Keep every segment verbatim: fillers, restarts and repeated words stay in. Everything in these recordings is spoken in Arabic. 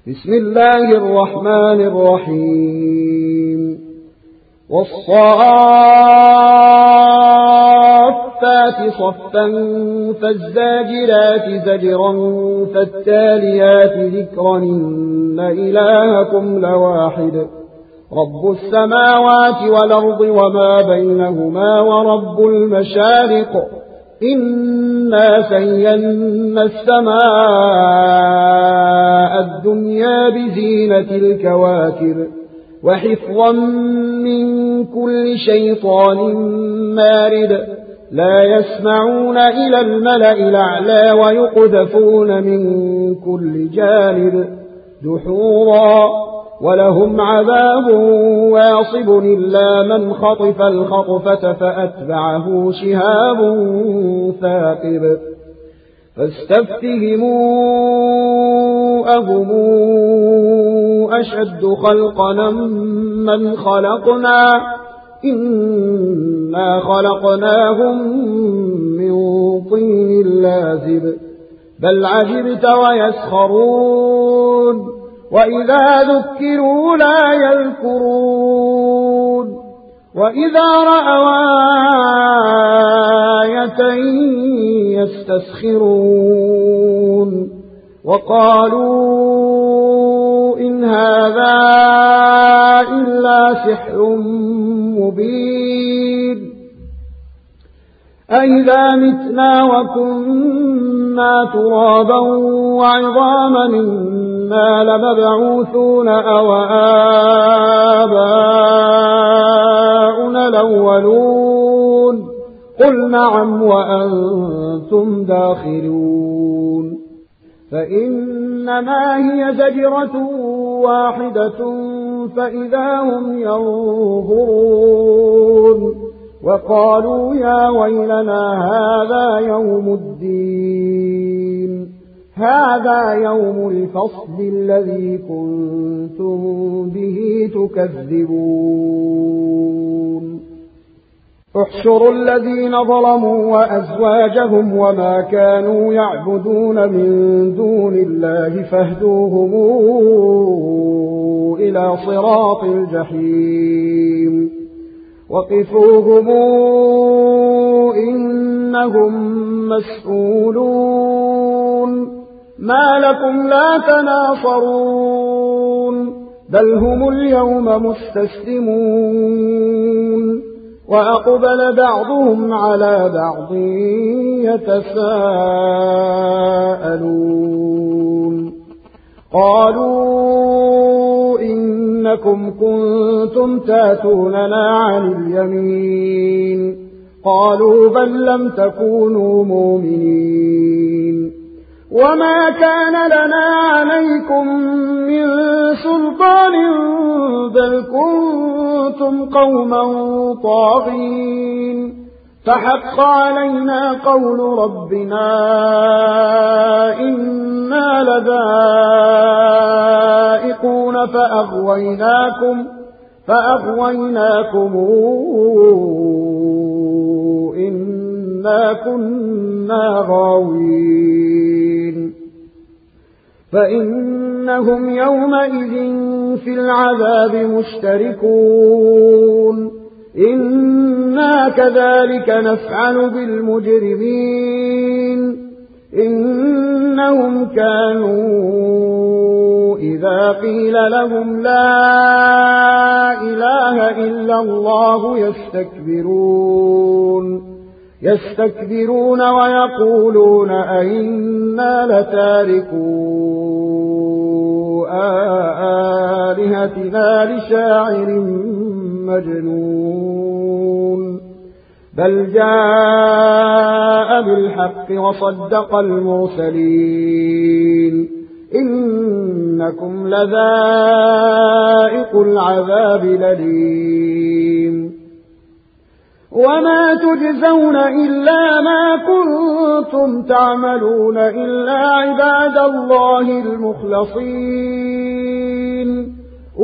بسم الله الرحمن الرحيم والصافات صفا فالزاجرات زجرا فالتاليات ذكرا إن إلهكم لواحد رب السماوات والأرض وما بينهما ورب المشارق إنا زينا السماء الدنيا بزينة الكواكب وحفظا من كل شيطان مارد لا يسمعون إلى الملأ الأعلى ويقذفون من كل جانب دحورا ولهم عذاب واصب إلا من خطف الخطفة فأتبعه شهاب ثاقب فاستفتهموا أهم أشد خلقا من خلقنا إنا خلقناهم من طين لازب بل عجبت ويسخرون وإذا ذكروا لا يذكرون وإذا رأوا آية يستسخرون وقالوا إن هذا إلا سحر مبين أئذا متنا وكنا ترابا وعظاما إنا لمبعوثون أو آباؤنا الأولون قل نعم وأنتم داخلون فإنما هي زجرة واحدة فإذا هم ينظرون وقالوا يا ويلنا هذا يوم الدين هذا يوم الفصل الذي كنتم به تكذبون احشروا الذين ظلموا وأزواجهم وما كانوا يعبدون من دون الله فاهدوهم إلى صراط الجحيم وقفوهم إنهم مسؤولون ما لكم لا تناصرون بل هم اليوم مستسلمون وأقبل بعضهم على بعض يتساءلون قالوا إنكم كنتم تاتوننا عن اليمين قالوا بل لم تكونوا مؤمنين وما كان لنا عليكم من سلطان بل كنتم قوما طاغين فحق علينا قول ربنا إنا لذائقون فأغويناكم فأغويناكم إنا كنا غاوين فإنهم يومئذ في العذاب مشتركون إنا كذلك نفعل بالمجرمين إنهم كانوا إذا قيل لهم لا إله إلا الله يستكبرون يستكبرون ويقولون أئنا لتاركو آلهتنا لشاعر مجنون بل جاء بالحق وصدق المرسلين إنكم لذائق العذاب الأليم وما تجزون إلا ما كنتم تعملون إلا عباد الله المخلصين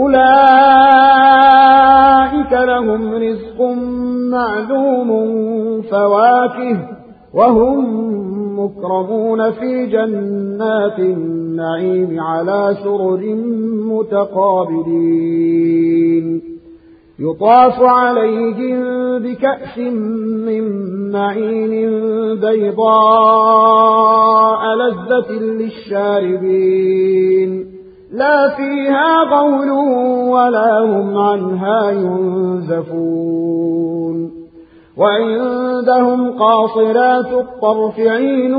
أولئك لهم رزق معلوم فواكه وهم مكرمون في جنات النعيم على سرر متقابلين يطاف عليهم بكأس من معين بيضاء لذة للشاربين لا فيها غول ولا هم عنها ينزفون وعندهم قاصرات الطرف عين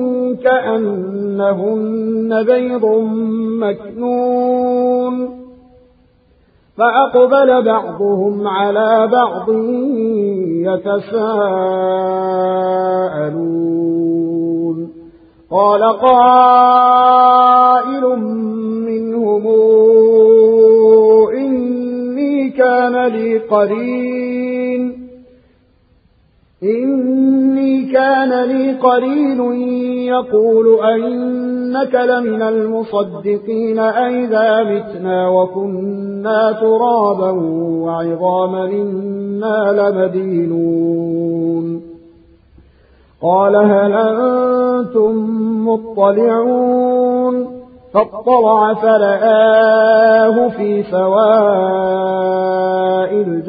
كأنهن بيض مكنون فأقبل بعضهم على بعض يتساءلون قال قائل منهم إني كان لي قرين إني كان لي قرين يقول أئنك لمن المصدقين أئذا متنا وكنا ترابا وعظاما إنا لمدينون قال هل أنتم مطلعون فاطلع فرآه في سواء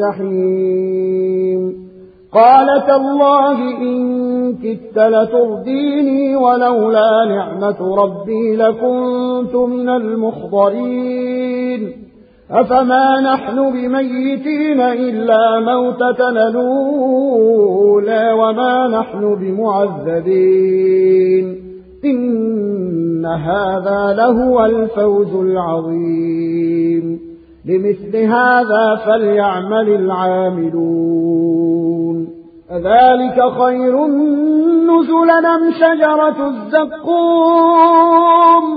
الجحيم قال تالله إن كدت لترديني ولولا نعمة ربي لكنت من المحضرين أفما نحن بميتين إلا موتتنا الأولى وما نحن بمعذبين إن هذا لهو الفوز العظيم لمثل هذا فليعمل العاملون أذلك خير نزلا أم شجرة الزقوم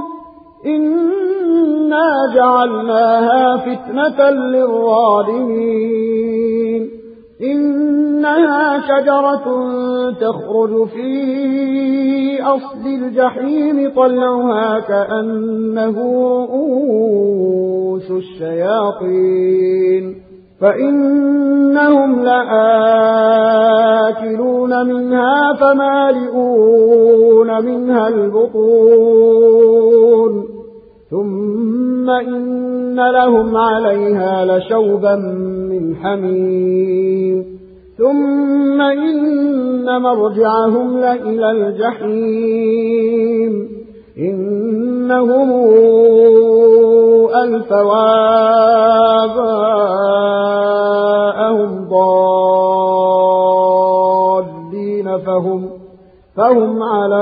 إنا جعلناها فتنة للظالمين إنها شجرة تخرج في أصل الجحيم طلعها كأنه رؤوس الشياطين فإنهم لآكلون منها فمالئون منها البطون ثم إن لهم عليها لشوبا من حميم ثم إن مرجعهم لإلى الجحيم إنهم ألفوا آباءهم ضالين فهم, فهم على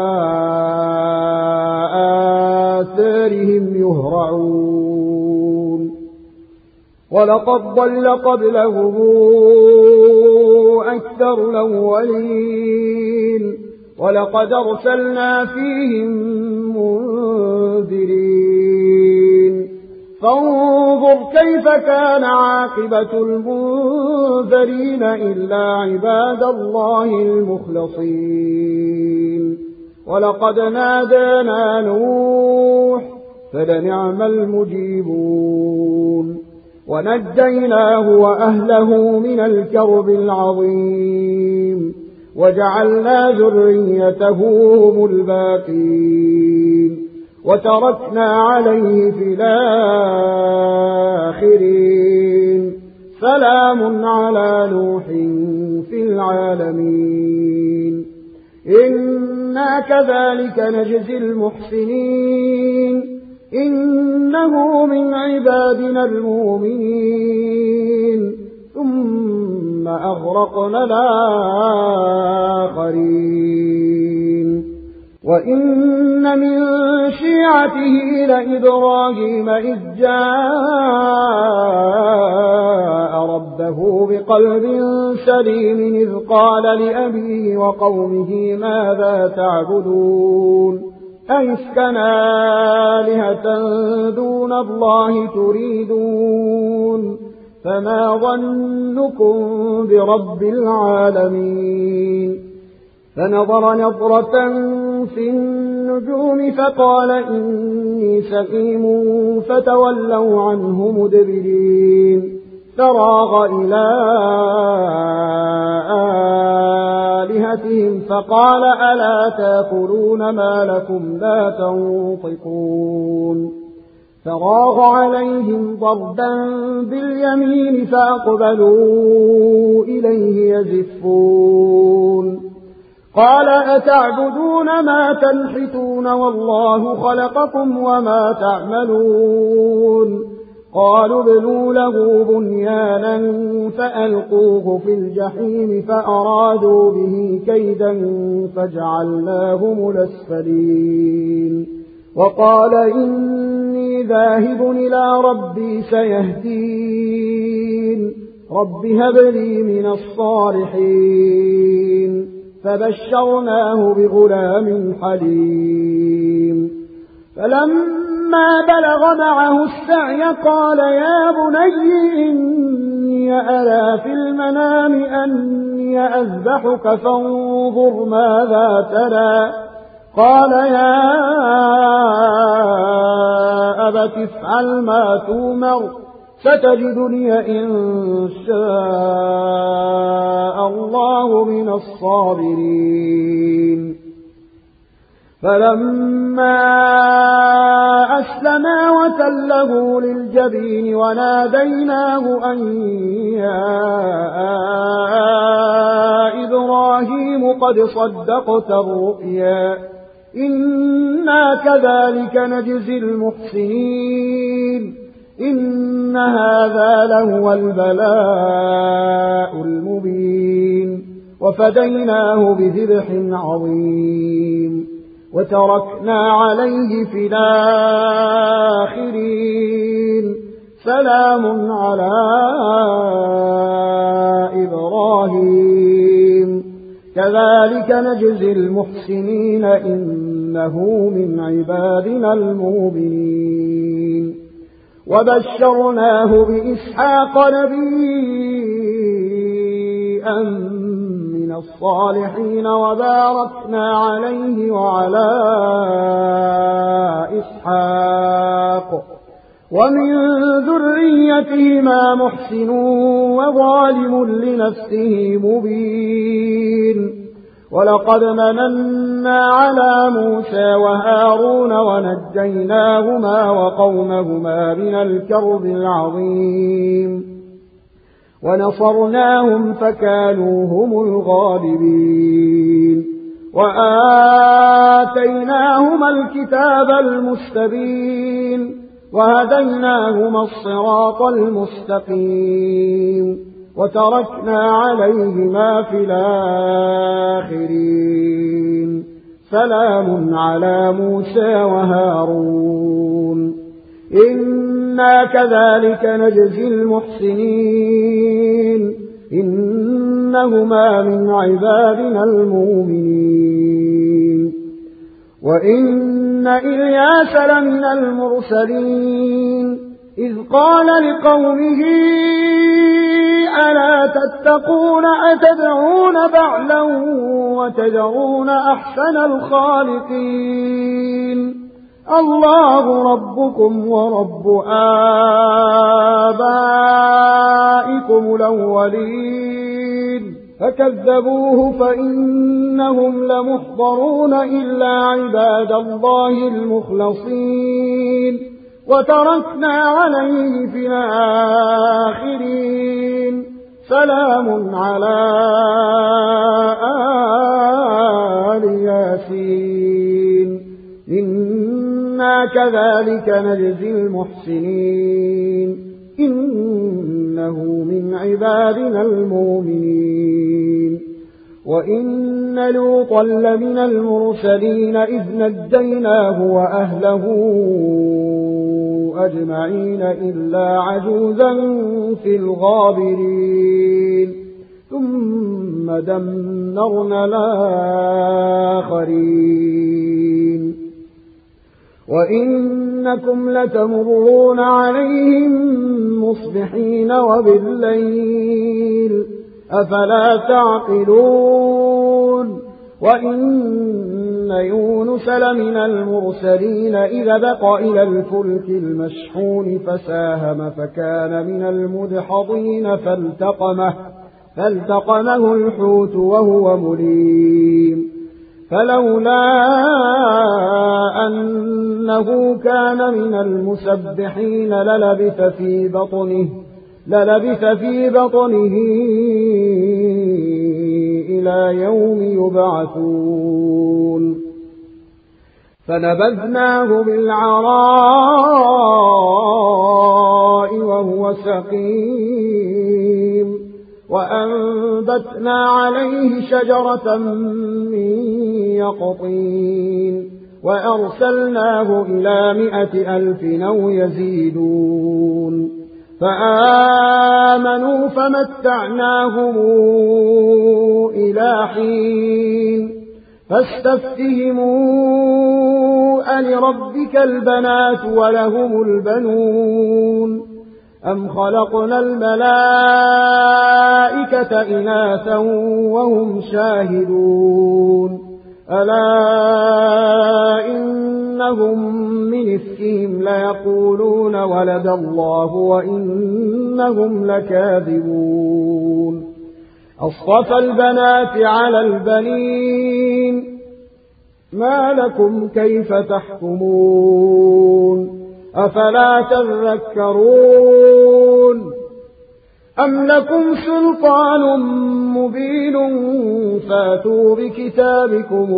آثارهم يهرعون ولقد ضل قبلهم أكثر الأولين ولقد أرسلنا فيهم منذرين فانظر كيف كان عاقبة المنذرين إلا عباد الله المخلصين ولقد نادانا نوح فلنعم المجيبون ونجيناه وأهله من الكرب العظيم وجعلنا ذريته هم الباقين وتركنا عليه في الآخرين سلام على نوح في العالمين إنا كذلك نجزي المحسنين إنه من عبادنا المؤمنين ثم أغرقنا الآخرين وإن من شيعته لإبراهيم إذ جاء ربه بقلب سليم إذ قال لأبيه وقومه ماذا تعبدون أئفكا آلهة دون الله تريدون فما ظنكم برب العالمين فنظر نظرة في النجوم فقال إني سقيم فتولوا عنه مدبرين فراغ إلى آلهتهم فقال ألا تأكلون ما لكم لا تنطقون فراغ عليهم ضربا باليمين فأقبلوا إليه يزفون قال أتعبدون ما تنحتون والله خلقكم وما تعملون قالوا ابنوا له بنيانا فألقوه في الجحيم فأرادوا به كيدا فجعلناهم الأسفلين وقال إني ذاهب إلى ربي سيهدين رب هب لي من الصالحين فبشرناه بغلام حليم فلما بلغ معه السعي قال يا بني إني أرى في المنام أني أذبحك فانظر ماذا ترى قال يا أبت افعل ما تؤمر ستجدني إن شاء الله من الصابرين فلما أسلما وتله للجبين وناديناه أن يا إبراهيم قد صدقت الرؤيا إنا كذلك نجزي المحسنين إن هذا لهو البلاء المبين وفديناه بذبح عظيم وتركنا عليه في الآخرين سلام على إبراهيم كذلك نجزي المحسنين إنه من عبادنا المؤمنين وبشرناه بإسحاق نبيا من الصالحين وباركنا عليه وعلى إسحاق ومن ذريتهما محسن وظالم لنفسه مبين ولقد مننا على موسى وهارون ونجيناهما وقومهما من الكرب العظيم ونصرناهم فكانوا هم الغالبين وآتيناهما الكتاب المستبين وهديناهما الصراط المستقيم وتركنا عليهما في الآخرين سلام على موسى وهارون إنا كذلك نجزي المحسنين إنهما من عبادنا المؤمنين وإن إلياس لمن المرسلين إذ قال لقومه ألا تتقون أتدعون بعلا وتدعون أحسن الخالقين الله ربكم ورب آبائكم الأولين فكذبوه فإنهم لمحضرون إلا عباد الله المخلصين وتركنا عليه في الآخرين سلام على آل ياسين إنا كذلك نجزي المحسنين إنه من عبادنا المؤمنين وإن لوطا لمن المرسلين إذ نجيناه وأهله أجمعين إلا عجوزا في الغابرين ثم دمرنا الآخرين وإنكم لتمرون عليهم مصبحين وبالليل أفلا تعقلون وإن يونس لمن المرسلين إذا بق إلى الفلك المشحون فساهم فكان من المدحضين فالتقمه, فالتقمه الحوت وهو مليم فلولا أنه كان من المسبحين للبث في بطنه للبث في بطنه إلى يوم يبعثون فنبذناه بالعراء وهو سقيم وأنبتنا عليه شجرة من يقطين وأرسلناه إلى مائة ألف أو يزيدون فآمنوا فمتعناهم إلى حين فاستفتهموا ألربك البنات ولهم البنون أم خلقنا الملائكة إناثا وهم شاهدون ألا إنهم من إفكهم ليقولون ولد الله وإنهم لكاذبون أصطفى البنات على البنين ما لكم كيف تحكمون أفلا تذكرون أم لكم سلطان مبين فاتوا بكتابكم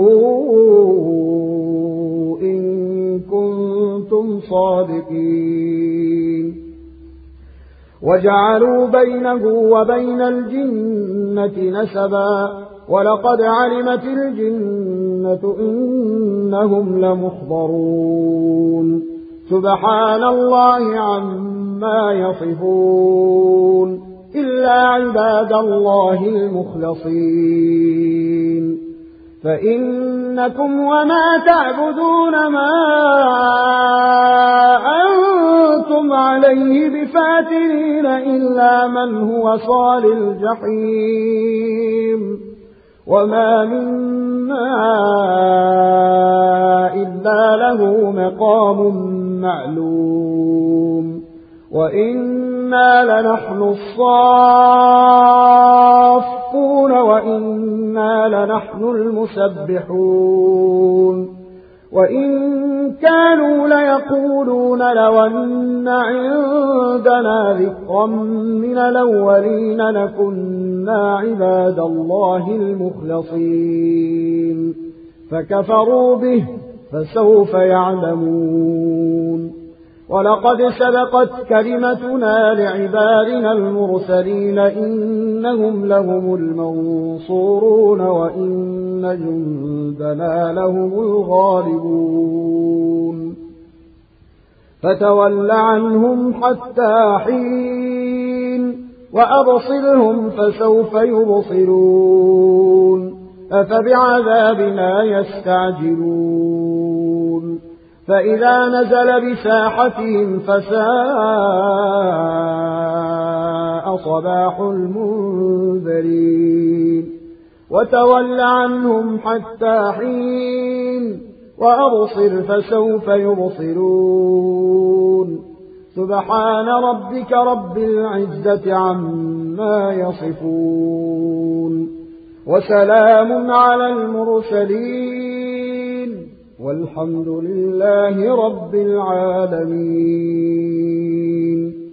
إن كنتم صادقين وجعلوا بينه وبين الجنة نسبا ولقد علمت الجنة إنهم لمحضرون سبحان الله عما يصفون إلا عباد الله المخلصين فإنكم وما تعبدون ما أنتم عليه بفاتنين إلا من هو صال الجحيم وما منا إلا له مقام معلوم وإنا لنحن الصافون وإنا لنحن المسبحون وإن كانوا ليقولون لو أن عندنا ذكرا من الأولين لكنا عباد الله المخلصين فكفروا به فسوف يعلمون ولقد سبقت كلمتنا لعبادنا المرسلين إنهم لهم المنصورون وإن جندنا لهم الغالبون فتول عنهم حتى حين وأبصرهم فسوف يبصرون أفبعذابنا يستعجلون فإذا نزل بساحتهم فساء صباح المنذرين وتول عنهم حتى حين وأبصر فسوف يبصرون سبحان ربك رب العزة عما يصفون وسلام على المرسلين والحمد لله رب العالمين.